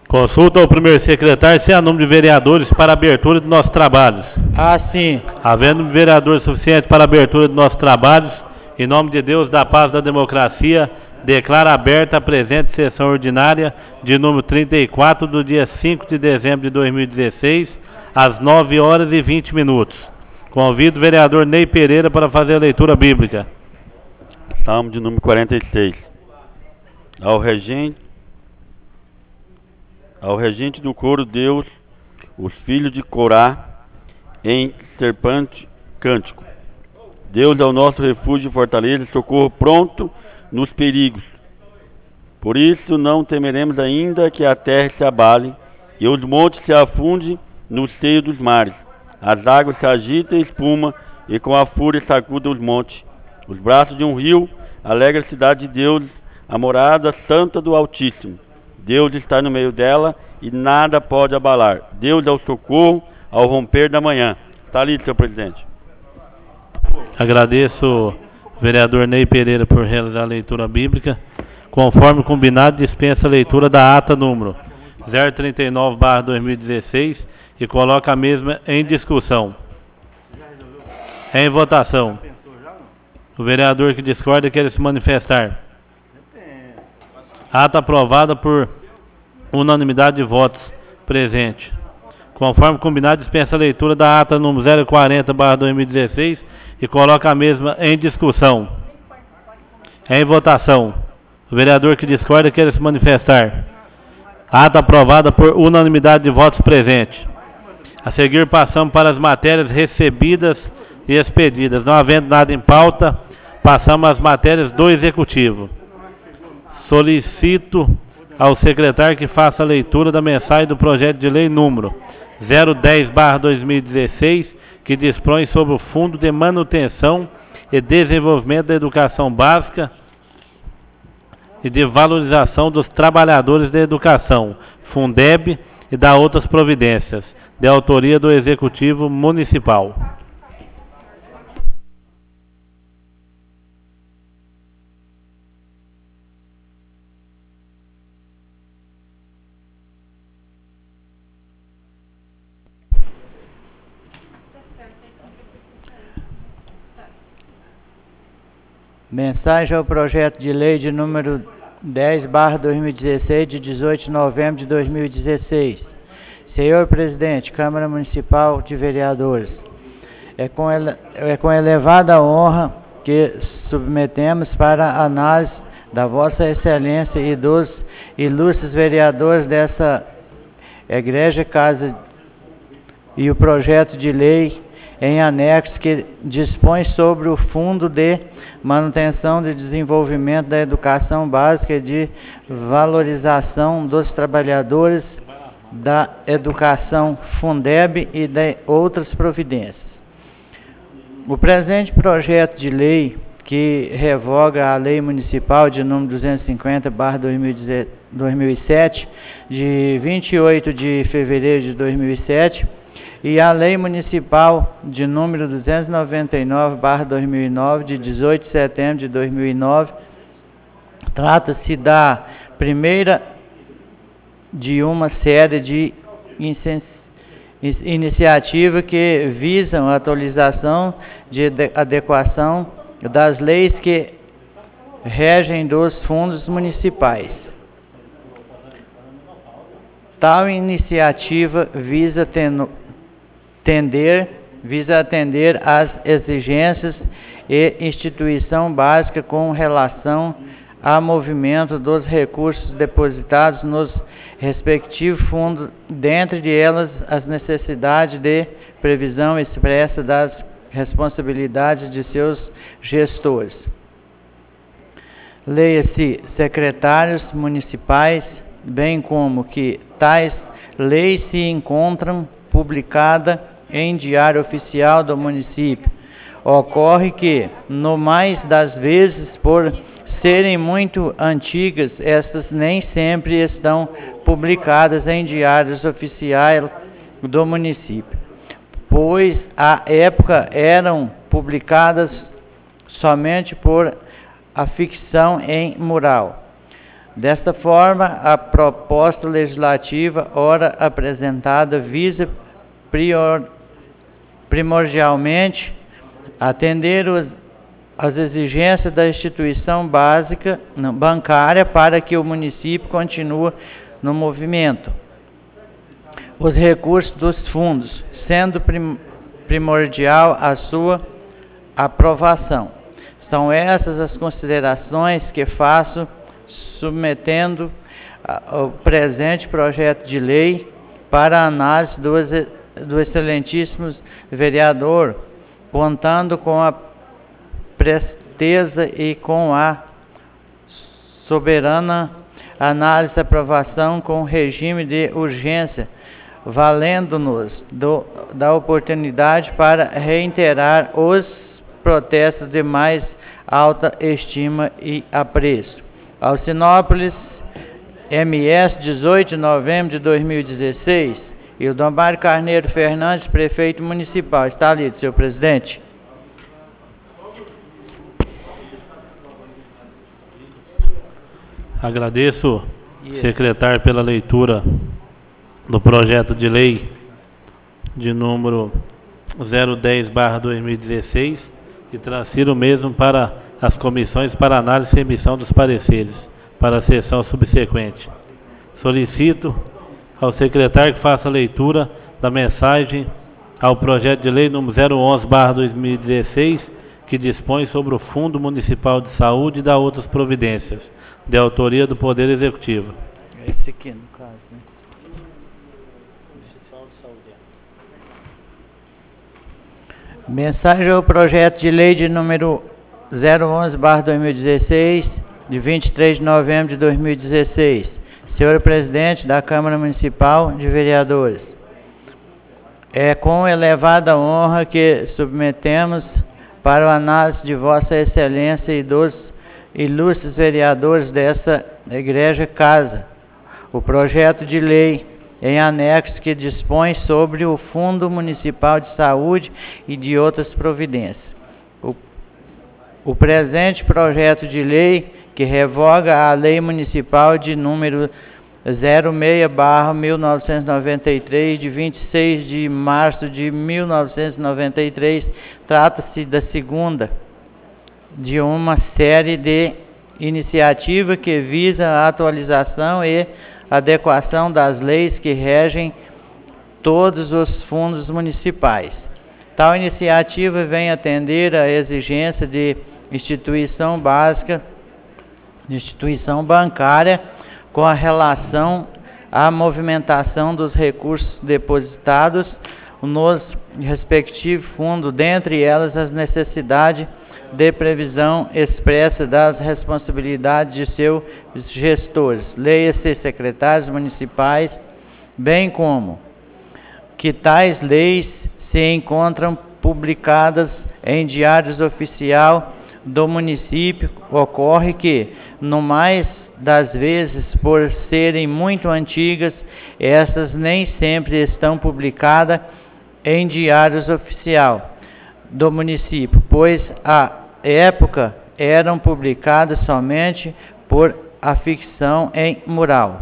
Consulta ao primeiro secretário se há número de vereadores para a abertura de nossos trabalhos. Sim. Havendo vereadores suficientes para a abertura de nossos trabalhos, em nome de Deus, da paz e da democracia, declaro aberta a presente sessão ordinária de número 34 do dia 5 de dezembro de 2016, às 9 horas e 20 minutos. Convido o vereador Ney Pereira para fazer a leitura bíblica. Salmo de número 46. Ao regente do coro Deus, os filhos de Corá, em serpente cântico. Deus é o nosso refúgio e fortaleza, socorro pronto nos perigos. Por isso não temeremos ainda que a terra se abale e os montes se afundem no seio dos mares. As águas se agitam e espuma e com a fúria sacudem os montes. Os braços de um rio alegra a cidade de Deus, a morada santa do Altíssimo. Deus está no meio dela e nada pode abalar. Deus é o socorro ao romper da manhã. Está ali, senhor presidente. Agradeço o vereador Ney Pereira por realizar a leitura bíblica. Conforme combinado, dispensa a leitura da ata número 039/2016 e coloca a mesma em discussão. Em votação. O vereador que discorda quer se manifestar. Ata aprovada por unanimidade de votos presente. Conforme combinado, dispensa a leitura da ata número 040/2016 e coloca a mesma em discussão. Em votação. O vereador que discorda quer se manifestar. Ata aprovada por unanimidade de votos presente. A seguir passamos para as matérias recebidas e expedidas. Não havendo nada em pauta, passamos às matérias do Executivo. Solicito ao secretário que faça a leitura da mensagem do projeto de lei número 010/2016, que dispõe sobre o Fundo de Manutenção e Desenvolvimento da Educação Básica e de Valorização dos Trabalhadores da Educação, Fundeb, e da outras providências, de autoria do Executivo Municipal. Mensagem ao projeto de lei de número 10/2016, de 18 de novembro de 2016. Senhor Presidente, Câmara Municipal de Vereadores, é com elevada honra que submetemos para análise da Vossa Excelência e dos ilustres vereadores dessa Egregia Casa e o projeto de lei em anexo que dispõe sobre o Fundo de Manutenção e Desenvolvimento da Educação Básica e de Valorização dos Trabalhadores da Educação, Fundeb, e de outras providências. O presente projeto de lei, que revoga a Lei Municipal de número 250/2007, de 28 de fevereiro de 2007, e a Lei Municipal de número 299/2009, de 18 de setembro de 2009, trata-se da primeira de uma série de iniciativas que visam a atualização de adequação das leis que regem dos fundos municipais. Tal iniciativa visa atender às exigências e instituição básica com relação ao movimento dos recursos depositados nos respectivos fundos, dentre elas as necessidades de previsão expressa das responsabilidades de seus gestores. Leia-se secretários municipais, bem como que tais leis se encontram publicadas em Diário Oficial do município. Ocorre que, no mais das vezes, por serem muito antigas, estas nem sempre estão publicadas em diários oficiais do município, pois à época eram publicadas somente por afixação em mural. Desta forma, a proposta legislativa, ora apresentada, visa primordialmente atender as exigências da instituição básica bancária para que o município continue no movimento. Os recursos dos fundos, sendo primordial a sua aprovação. São essas as considerações que faço, submetendo o presente projeto de lei para análise do excelentíssimo vereador, contando com a presteza e com a soberana análise e aprovação com regime de urgência, valendo-nos da oportunidade para reiterar os protestos de mais alta estima e apreço. Alcinópolis, MS, 18 de novembro de 2016. Ildomar Carneiro Fernandes, prefeito municipal. Está lido, senhor presidente. Agradeço, secretário, pela leitura do projeto de lei de número 010/2016 e transfiro o mesmo para as comissões para análise e emissão dos pareceres para a sessão subsequente. Solicito ao secretário que faça a leitura da mensagem ao projeto de lei número 011/2016, que dispõe sobre o Fundo Municipal de Saúde e da outras providências, de autoria do Poder Executivo. Esse aqui, no caso, né? Municipal de Saúde. Mensagem ao projeto de lei de número 011/2016, de 23 de novembro de 2016. Senhor presidente da Câmara Municipal de Vereadores, é com elevada honra que submetemos para a análise de Vossa Excelência e dos ilustres vereadores dessa egregia casa o projeto de lei em anexo que dispõe sobre o Fundo Municipal de Saúde e de outras providências. O presente projeto de lei que revoga a Lei Municipal de número 06/1993, de 26 de março de 1993, trata-se da segunda de uma série de iniciativas que visa a atualização e adequação das leis que regem todos os fundos municipais. Tal iniciativa vem atender à exigência de instituição básica, de instituição bancária, com a relação à movimentação dos recursos depositados nos respectivos fundos, dentre elas as necessidades de previsão expressa das responsabilidades de seus gestores, leia-se secretários municipais, bem como que tais leis se encontram publicadas em diários oficial do município. Ocorre que, no mais das vezes, por serem muito antigas, essas nem sempre estão publicadas em diários oficial do município, pois à época eram publicadas somente por afixação em mural.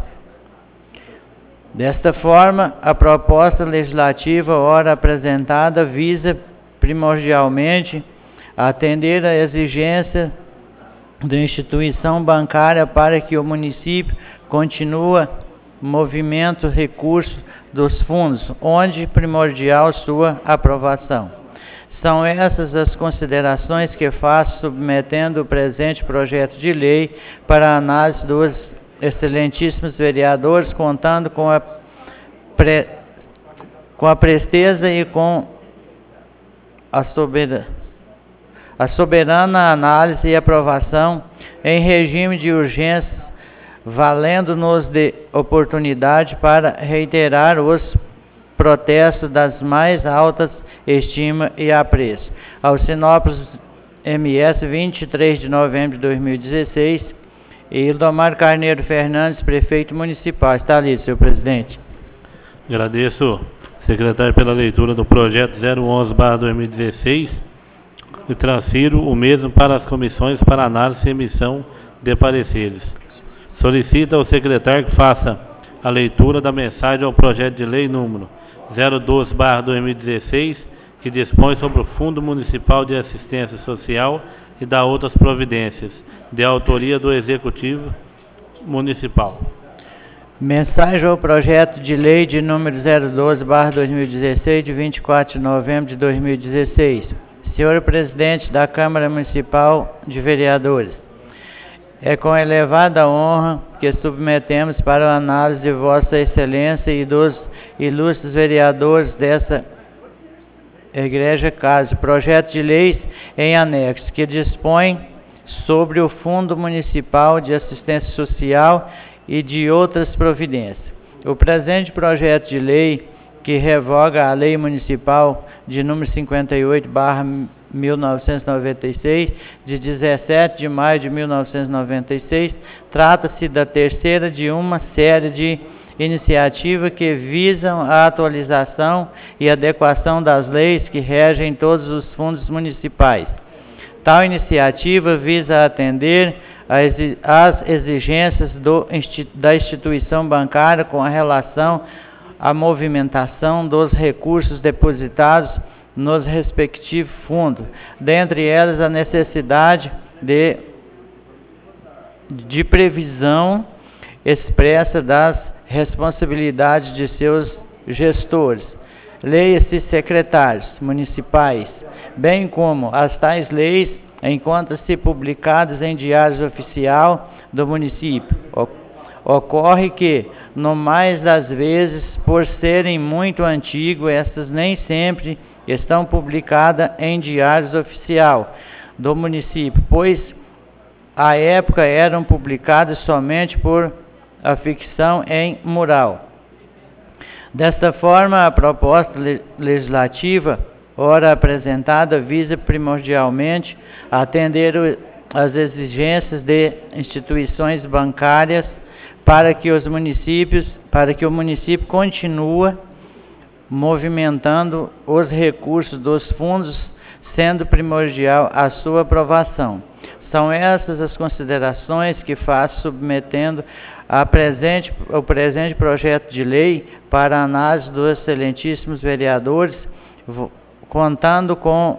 Desta forma, a proposta legislativa ora apresentada visa primordialmente atender à exigência da instituição bancária para que o município continue movimento recursos dos fundos, onde primordial sua aprovação. São essas as considerações que faço, submetendo o presente projeto de lei para a análise dos excelentíssimos vereadores, contando com a presteza e com a soberana análise e aprovação em regime de urgência, valendo-nos de oportunidade para reiterar os protestos das mais altas estima e apreço. Alcinópolis, MS, 23 de novembro de 2016. E Ildomar Carneiro Fernandes, prefeito municipal. Está ali, senhor presidente. Agradeço, secretário, pela leitura do projeto 011/2016 e transfiro o mesmo para as comissões para análise e emissão de pareceres. Solicita ao secretário que faça a leitura da mensagem ao projeto de lei número 012/2016, que dispõe sobre o Fundo Municipal de Assistência Social e da outras providências, de autoria do Executivo Municipal. Mensagem ao projeto de lei de número 012/2016, de 24 de novembro de 2016. Senhor Presidente da Câmara Municipal de Vereadores, é com elevada honra que submetemos para a análise de Vossa Excelência e dos ilustres vereadores dessa Igreja Casa, projeto de leis em anexo, que dispõe sobre o Fundo Municipal de Assistência Social e de outras providências. O presente projeto de lei, que revoga a Lei Municipal de número 58/1996, de 17 de maio de 1996, trata-se da terceira de uma série de iniciativas que visam a atualização e adequação das leis que regem todos os fundos municipais. Tal iniciativa visa atender às exigências da instituição bancária com relação à movimentação dos recursos depositados nos respectivos fundos, dentre elas a necessidade de previsão expressa das responsabilidades de seus gestores, leia-se secretários municipais, bem como as tais leis encontram-se publicadas em diários oficial do município. Ocorre que, no mais das vezes, por serem muito antigos, estas nem sempre estão publicadas em diários oficial do município, pois à época eram publicadas somente por afixação em mural. Desta forma, a proposta legislativa, ora apresentada, visa primordialmente atender às exigências de instituições bancárias para que o município continue movimentando os recursos dos fundos, sendo primordial a sua aprovação. São essas as considerações que faço submetendo o presente projeto de lei para análise dos excelentíssimos vereadores, contando com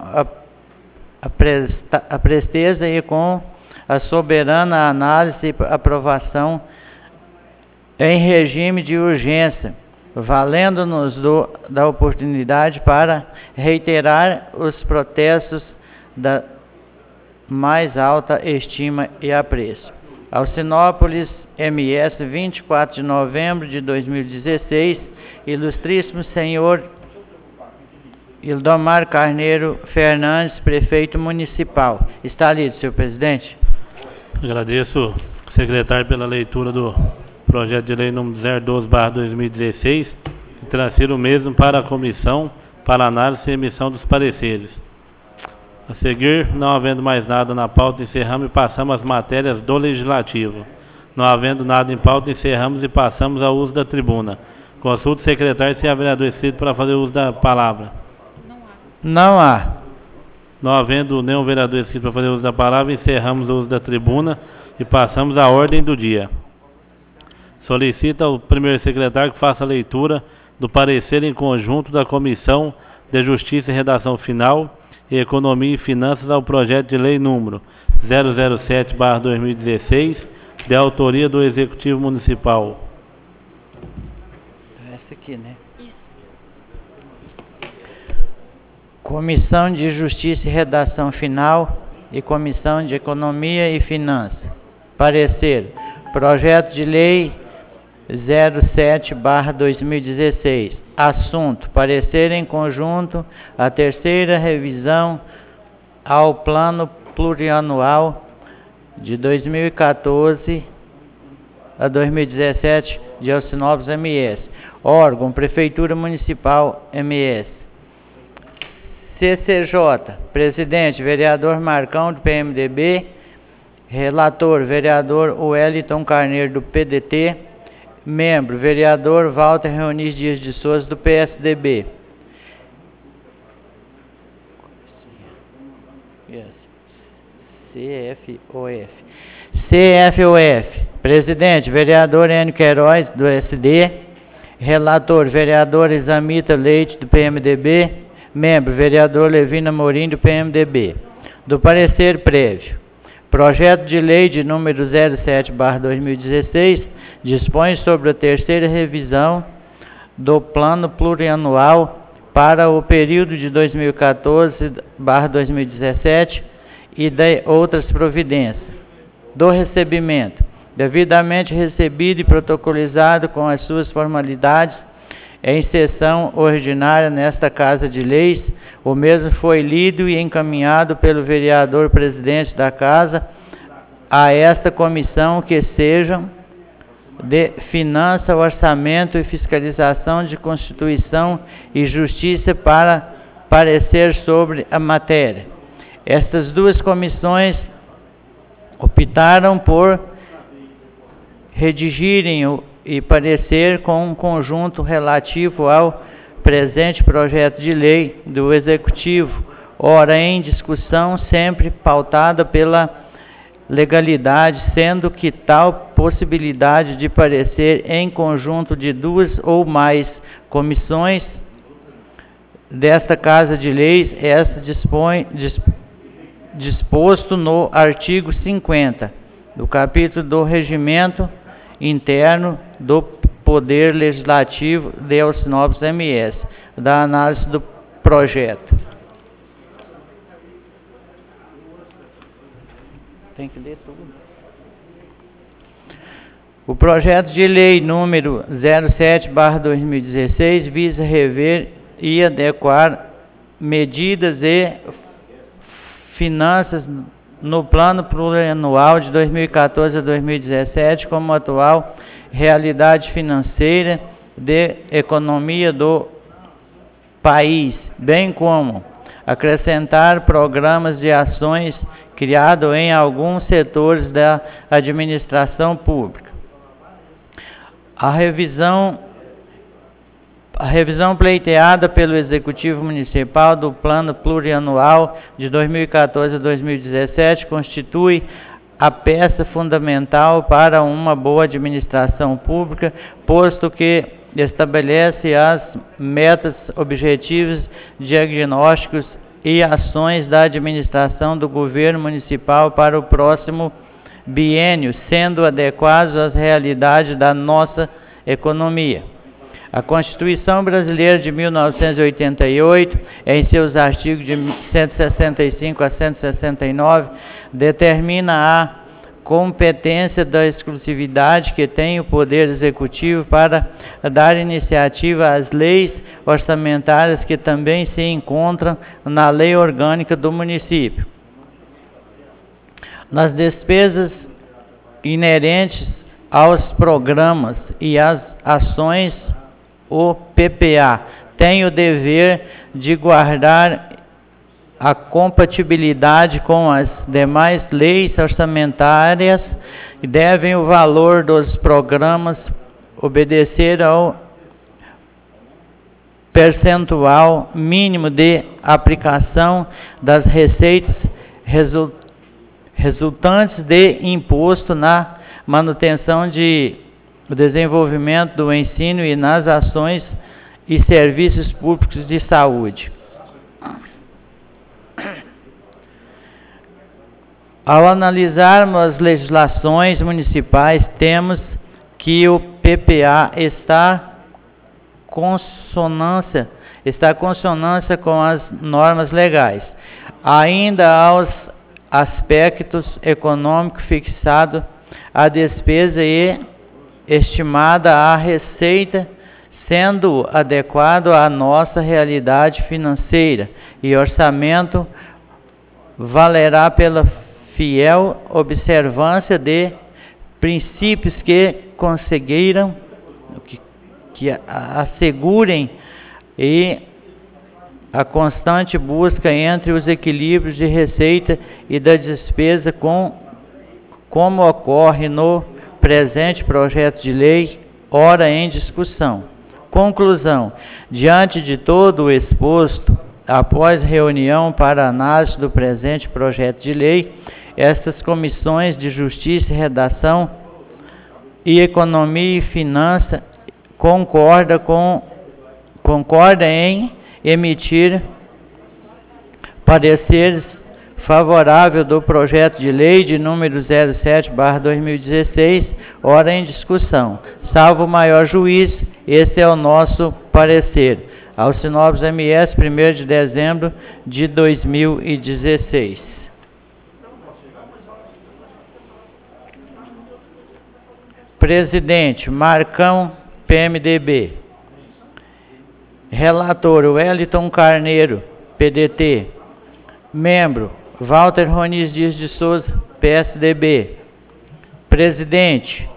a presteza e com a soberana análise e aprovação em regime de urgência, valendo-nos da oportunidade para reiterar os protestos da mais alta estima e apreço. Alcinópolis, MS, 24 de novembro de 2016, ilustríssimo senhor Ildomar Carneiro Fernandes, prefeito municipal. Está lido, senhor presidente. Agradeço, secretário, pela leitura do projeto de lei número 012/2016, e transfiro o mesmo para a comissão para análise e emissão dos pareceres. A seguir, não havendo mais nada na pauta, encerramos e passamos às matérias do Legislativo. Não havendo nada em pauta, encerramos e passamos ao uso da tribuna. Consulto o secretário se há vereador inscrito para fazer uso da palavra. Não há. Não havendo nenhum vereador inscrito para fazer uso da palavra, encerramos o uso da tribuna e passamos à ordem do dia. Solicita ao primeiro secretário que faça a leitura do parecer em conjunto da Comissão de Justiça e Redação Final e Economia e Finanças ao projeto de lei número 007/2016, de autoria do Executivo Municipal. Essa aqui, né? Isso. Comissão de Justiça e Redação Final e Comissão de Economia e Finanças. Parecer. Projeto de lei 07/2016. Assunto: parecer em conjunto a terceira revisão ao Plano Plurianual de 2014 a 2017 de Alcinópolis MS. Órgão: Prefeitura Municipal MS. CCJ. Presidente: vereador Marcão, do PMDB. Relator: vereador Wellington Carneiro, do PDT. Membro: vereador Walter Reuniz Dias de Souza, do PSDB. CFOF. Presidente, vereador Enio Queiroz, do SD. Relator, vereador Isamita Leite, do PMDB. Membro, vereador Levina Morim, do PMDB. Do parecer prévio. Projeto de lei de número 07/2016 dispõe sobre a terceira revisão do Plano Plurianual para o período de 2014/2017 e de outras providências. Do recebimento, devidamente recebido e protocolizado com as suas formalidades em sessão ordinária nesta Casa de Leis, o mesmo foi lido e encaminhado pelo vereador presidente da Casa a esta comissão que sejam de Finança, Orçamento e Fiscalização de Constituição e Justiça para parecer sobre a matéria. Estas duas comissões optaram por redigirem e parecer com um conjunto relativo ao presente projeto de lei do Executivo, ora em discussão, sempre pautada pela legalidade, sendo que tal possibilidade de parecer em conjunto de duas ou mais comissões desta Casa de Leis, disposto no artigo 50 do capítulo do Regimento Interno do Poder Legislativo de Alcinópolis MS, da análise do projeto. Tem que ler tudo. O projeto de lei número 07/2016 visa rever e adequar medidas e finanças no plano plurianual de 2014 a 2017, como atual realidade financeira de economia do país, bem como acrescentar programas de ações criados em alguns setores da administração pública. A revisão pleiteada pelo Executivo Municipal do Plano Plurianual de 2014 a 2017 constitui a peça fundamental para uma boa administração pública, posto que estabelece as metas, objetivos, diagnósticos e ações da administração do governo municipal para o próximo biênio, sendo adequados às realidades da nossa economia. A Constituição Brasileira de 1988, em seus artigos de 165 a 169, determina a competência da exclusividade que tem o Poder Executivo para dar iniciativa às leis orçamentárias que também se encontram na Lei Orgânica do Município. Nas despesas inerentes aos programas e às ações, o PPA tem o dever de guardar a compatibilidade com as demais leis orçamentárias e devem o valor dos programas obedecer ao percentual mínimo de aplicação das receitas resultantes de imposto na manutenção de o desenvolvimento do ensino e nas ações e serviços públicos de saúde. Ao analisarmos as legislações municipais, temos que o PPA está consonância com as normas legais. Ainda aos aspectos econômicos fixado a despesa e estimada a receita, sendo adequado à nossa realidade financeira e orçamento, valerá pela fiel observância de princípios que conseguiram, que assegurem e a constante busca entre os equilíbrios de receita e da despesa, como ocorre no presente projeto de lei, ora em discussão. Conclusão: diante de todo o exposto, após reunião para análise do presente projeto de lei, estas comissões de Justiça e Redação e Economia e Finanças concorda em emitir pareceres favorável do projeto de lei de número 07/2016, ora em discussão. Salvo o maior juízo, esse é o nosso parecer. Ao Sinopes MS, 1º de dezembro de 2016. Presidente, Marcão, PMDB. Relator, Wellington Carneiro, PDT. Membro, Walter Roniz Dias de Souza, PSDB. Presidente.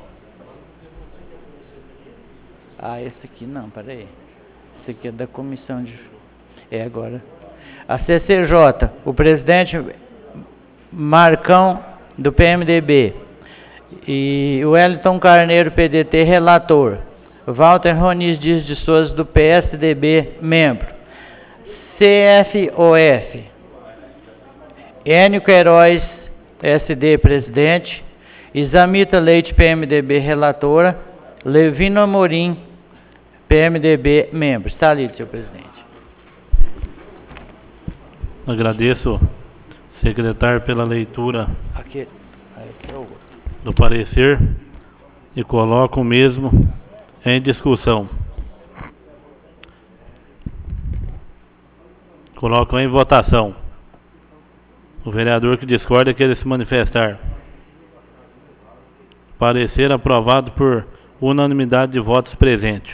Esse aqui não, peraí. Esse aqui é da comissão de... agora. A CCJ, o presidente Marcão, do PMDB. E o Wellington Carneiro, PDT, relator. Walter Roniz Dias de Souza, do PSDB, membro. CFOF. Enio Queiroz, SD, presidente. Isamita Leite, PMDB, relatora. Levino Amorim, PMDB, membro. Está lido, senhor presidente. Agradeço, secretário, pela leitura Aqui é o outro. do parecer e coloco o mesmo em discussão. Coloco em votação. O vereador que discorda quer se manifestar. Parecer aprovado por unanimidade de votos presentes.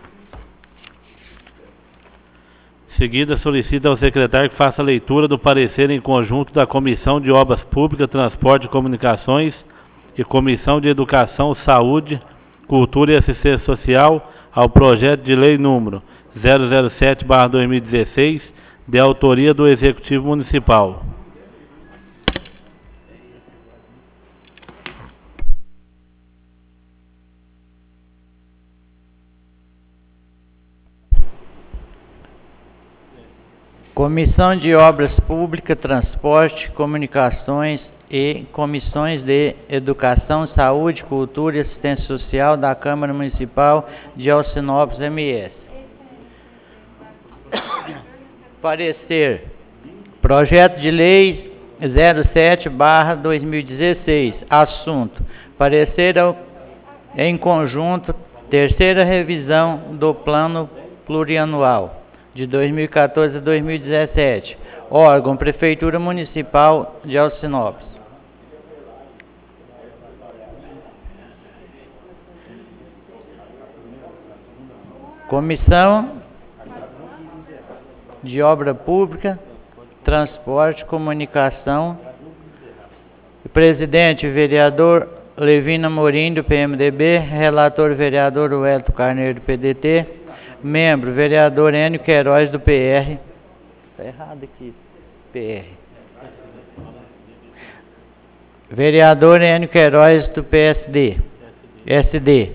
Em seguida, solicita ao secretário que faça a leitura do parecer em conjunto da Comissão de Obras Públicas, Transporte e Comunicações e Comissão de Educação, Saúde, Cultura e Assistência Social ao projeto de lei número 007/2016, de autoria do Executivo Municipal. Comissão de Obras Públicas, Transporte, Comunicações e Comissões de Educação, Saúde, Cultura e Assistência Social da Câmara Municipal de Alcinópolis, MS. Parecer. Projeto de Lei 07/2016. Assunto. Parecer em conjunto, terceira revisão do Plano Plurianual de 2014 a 2017. Órgão, Prefeitura Municipal de Alcinópolis. Comissão de Obra Pública, Transporte, Comunicação. Presidente, vereador Levino Amorim, do PMDB. Relator, vereador Wellington Carneiro, do PDT. Membro, vereador Enio Queiroz, do PR. Está errado aqui, PR. Vereador Enio Queiroz, do PSD. SD.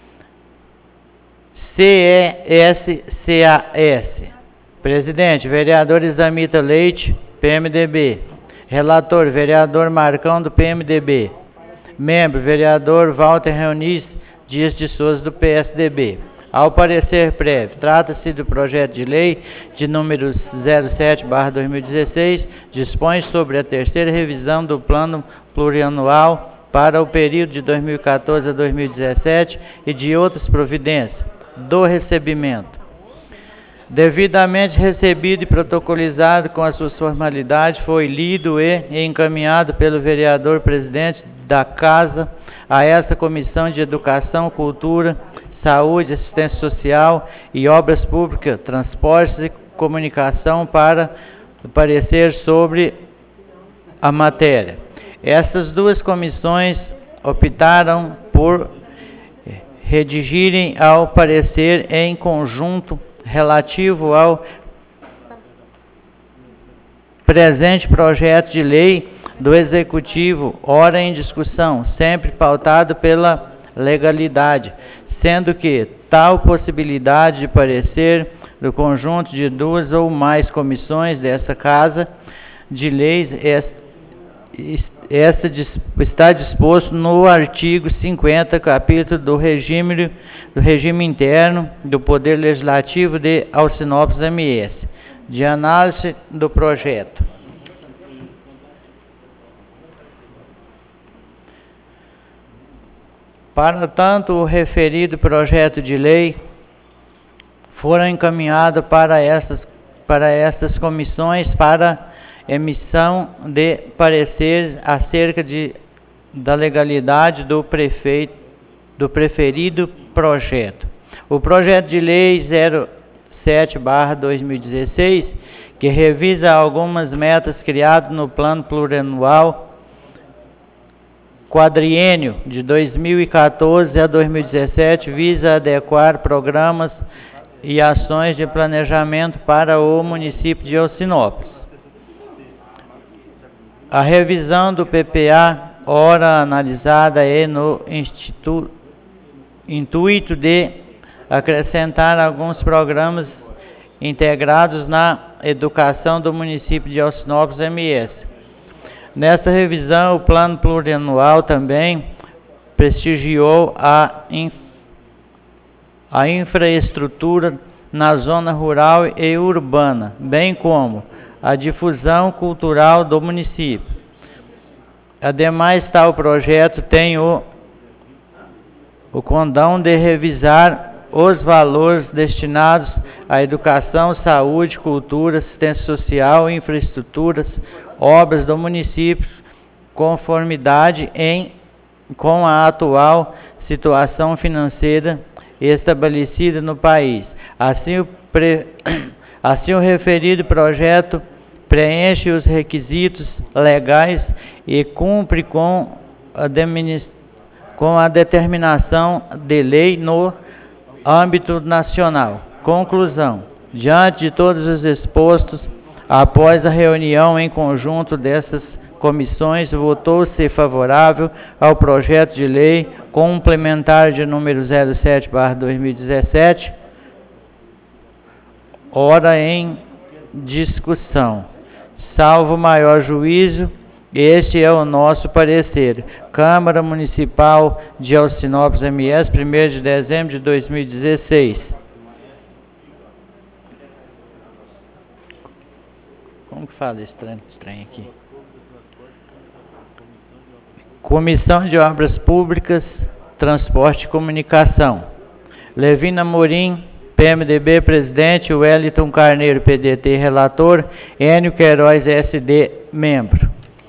CESCAS. Presidente, vereador Isamita Leite, PMDB. Relator, vereador Marcão, do PMDB. Membro, vereador Walter Roniz Dias de Souza, do PSDB. Ao parecer prévio, trata-se do projeto de lei de número 07/2016, dispõe sobre a terceira revisão do Plano Plurianual para o período de 2014 a 2017 e de outras providências do recebimento. Devidamente recebido e protocolizado com as suas formalidades, foi lido e encaminhado pelo vereador presidente da Casa a essa Comissão de Educação, Cultura, Saúde, Assistência Social e Obras Públicas, Transportes e Comunicação para parecer sobre a matéria. Essas duas comissões optaram por redigirem ao parecer em conjunto relativo ao presente projeto de lei do Executivo, ora em discussão, sempre pautado pela legalidade, sendo que tal possibilidade de parecer do conjunto de duas ou mais comissões dessa Casa de Leis está disposto no artigo 50, capítulo do regime interno do Poder Legislativo de Alcinópolis MS. De análise do projeto. Para tanto, o referido projeto de lei foram encaminhados para estas comissões para emissão de pareceres acerca da legalidade do preferido projeto. O projeto de lei 07/2016, que revisa algumas metas criadas no Plano Plurianual quadriênio de 2014 a 2017, visa adequar programas e ações de planejamento para o município de Alcinópolis. A revisão do PPA, ora analisada, é no intuito de acrescentar alguns programas integrados na educação do município de Alcinópolis MS. Nesta revisão, o Plano Plurianual também prestigiou a infraestrutura na zona rural e urbana, bem como a difusão cultural do município. Ademais, tal projeto tem o condão de revisar os valores destinados à educação, saúde, cultura, assistência social, infraestruturas, obras do município, conformidade com a atual situação financeira estabelecida no país. Assim, o referido projeto preenche os requisitos legais e cumpre com a determinação de lei no âmbito nacional. Conclusão. Diante de todos os expostos, após a reunião em conjunto dessas comissões, votou-se favorável ao projeto de lei complementar de número 07/2017, ora em discussão. Salvo maior juízo, este é o nosso parecer. Câmara Municipal de Alcinópolis MS, 1º de dezembro de 2016. Como que fala esse trem aqui? Comissão de Obras Públicas, Transporte e Comunicação. Levina Morim, PMDB, presidente. Wellington Carneiro, PDT, relator. Enio Queiroz, SD, membro.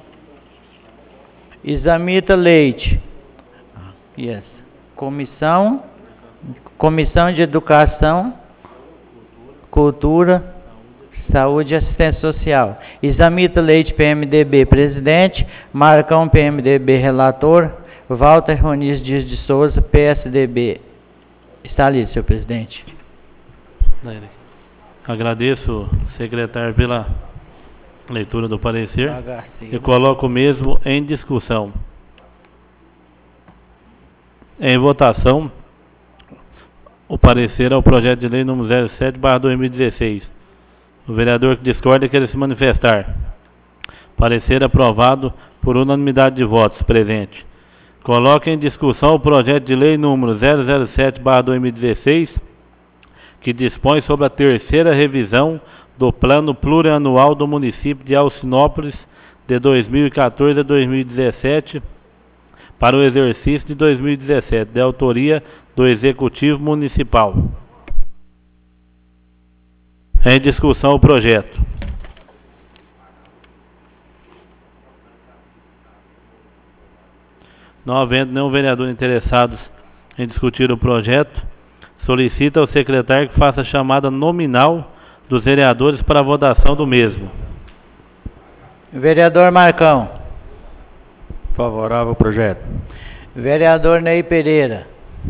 Isamita Leite. Yes. Comissão de Educação, Cultura, Saúde e Assistência Social. Isamita Leite, PMDB, presidente. Marcão, PMDB, relator. Walter Roniz Dias de Souza, PSDB. Está ali, senhor presidente. Agradeço, secretário, pela leitura do parecer e coloco o mesmo em discussão. Em votação, o parecer ao projeto de lei número 07/2016. O vereador que discorda quer se manifestar. Parecer aprovado por unanimidade de votos presente. Coloque em discussão o projeto de lei número 007/2016, que dispõe sobre a terceira revisão do Plano Plurianual do município de Alcinópolis de 2014 a 2017 para o exercício de 2017, de autoria do Executivo Municipal. Em discussão o projeto. Não havendo nenhum vereador interessado em discutir o projeto, solicita ao secretário que faça a chamada nominal dos vereadores para a votação do mesmo. Vereador Marcão. Favorável ao projeto. Vereador Ney Pereira.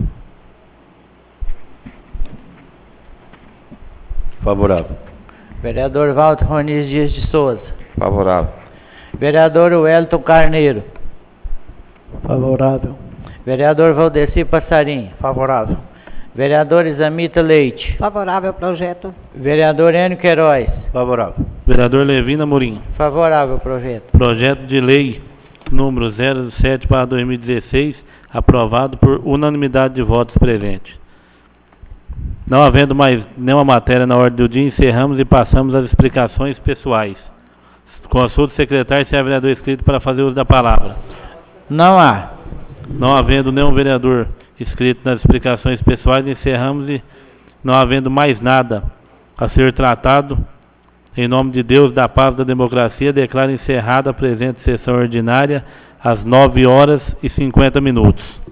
Favorável. Vereador Walter Roniz Dias de Souza. Favorável. Vereador Wellington Carneiro. Favorável. Vereador Valdeci Passarinho. Favorável. Vereador Isamita Leite. Favorável ao projeto. Vereador Enio Queiroz. Favorável. Vereador Levina Morim. Favorável ao projeto. Projeto de lei número 07/2016, aprovado por unanimidade de votos presentes. Não havendo mais nenhuma matéria na ordem do dia, encerramos e passamos às explicações pessoais. Consulta o secretário se há vereador inscrito para fazer uso da palavra. Não há. Não havendo nenhum vereador inscrito nas explicações pessoais, encerramos e não havendo mais nada a ser tratado, em nome de Deus, da paz e da democracia, declaro encerrada a presente sessão ordinária às 9h50.